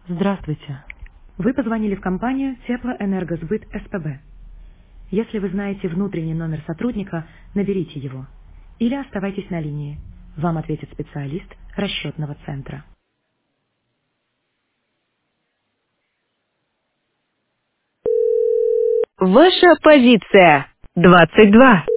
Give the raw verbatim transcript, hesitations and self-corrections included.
Здравствуйте. Вы позвонили в компанию Теплоэнергосбыт СПБ. Если вы знаете внутренний номер сотрудника, наберите его. Или оставайтесь на линии. Вам ответит специалист расчетного центра. Ваша позиция. двадцать два.